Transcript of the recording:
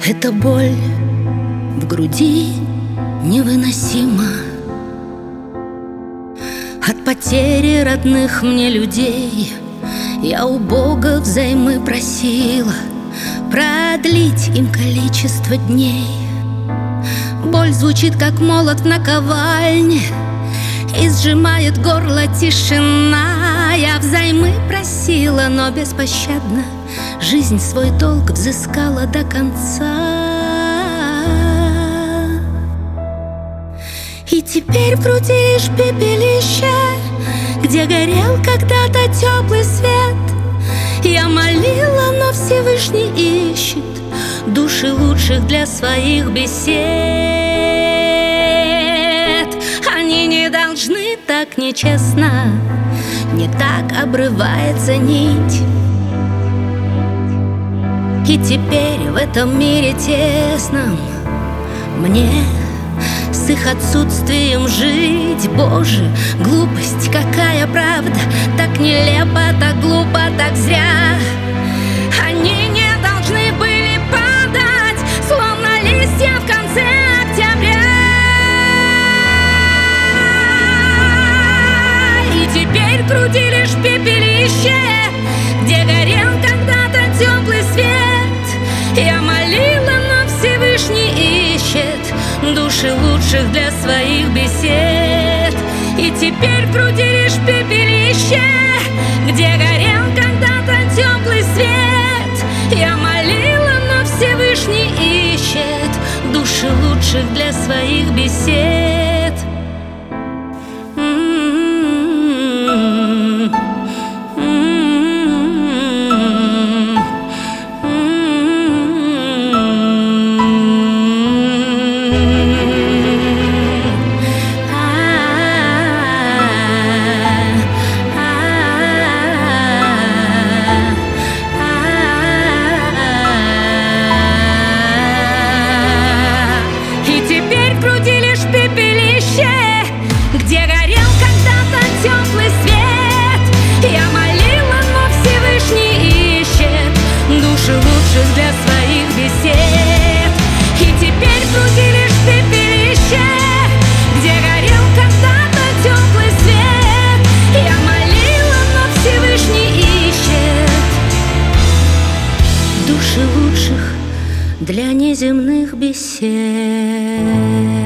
Эта боль в груди невыносима от потери родных мне людей. Я у Бога взаймы просила продлить им количество дней. Боль звучит, как молот в наковальне, и сжимает горло тишина. Я взаймы просила, но беспощадно жизнь свой долг взыскала до конца. И теперь в груди лишь пепелище, где горел когда-то теплый свет. Я молила, но Всевышний ищет души лучших для своих бесед. Они не должны так нечестно, не так обрывается нить. И теперь в этом мире тесном мне с их отсутствием жить. Боже, глупость, какая правда, так нелепо, так глупо, так зря. Они не должны были падать, словно листья в конце октября. И теперь в груди лишь пепелище, где горел когда-то теплый свет. Я молила, но Всевышний ищет души лучших для своих бесед. И теперь в груди лишь пепелище, где горел когда-то теплый свет. Я молила, но Всевышний ищет души лучших для своих бесед. Где горел когда-то теплый свет. Я молила, но Всевышний ищет души лучших для своих бесед. И теперь в груди лишь пепелище, где горел когда-то теплый свет. Я молила, но Всевышний ищет души лучших для неземных бесед.